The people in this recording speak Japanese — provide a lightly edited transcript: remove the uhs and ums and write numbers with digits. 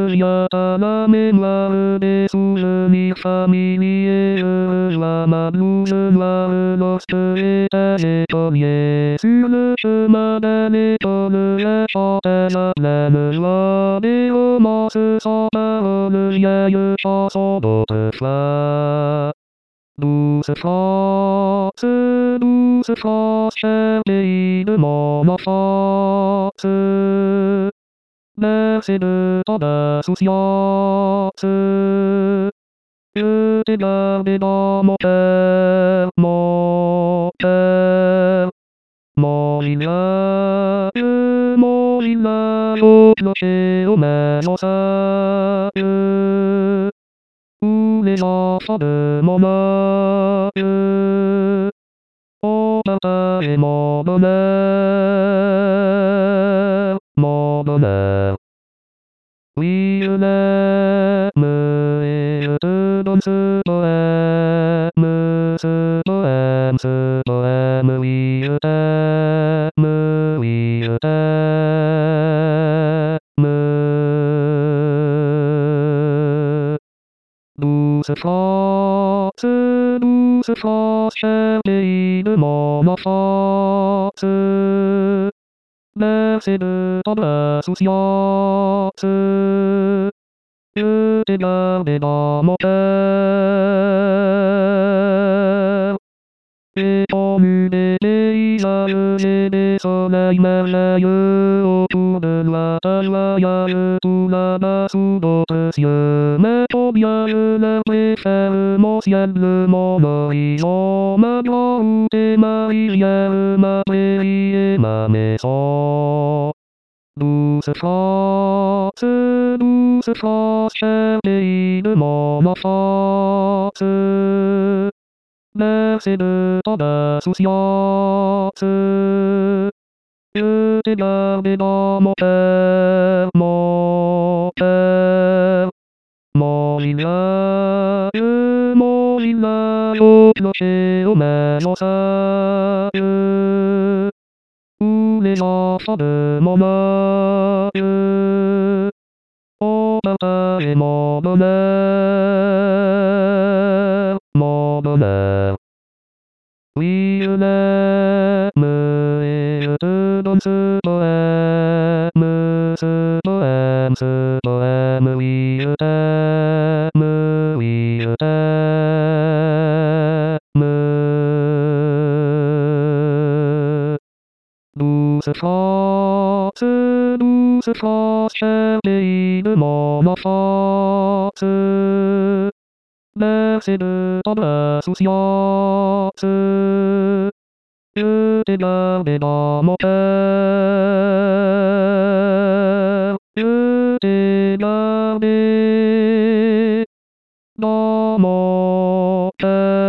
ルやタラメワウデスルにファミリエルはマルルワウロスプレタジェトリエスルシュマダネトルヤショタザラムワデオモスソパオルヤユショソドプファルスフォースルスフォーシェレイルモノフォースレシルトダスショースユテガデドモテモテモリラユモリラヨロシェオメノサユウレジョフォルモナユオタタエモドネモドネウィルネムイルトドンストエムストエムストエムウィルテムウィルテムルスフォースルスフォーシェレイルモノフォースレシルトダスショースユテガデドモテエトムデレイザユジェデソライマラユオプルワタワヤユプラバスドプシュメトビアユラプシェルモシェルモノイゾマギョウテマイヤウマペイエマメソルスフォースルスフォーシェレイルモノフォースレシルトダスショースユテガデドモテモテモリラユモリラヨロシェオメノサユウレジョフォルモナユオタタエモドネモドネウィルネムイルトドンストエムストエムストエムウィルテムウィルテムルスフォースルスフォーシェレイルモノフォースレシルトダスショースユテガデドモテユテガデドモテ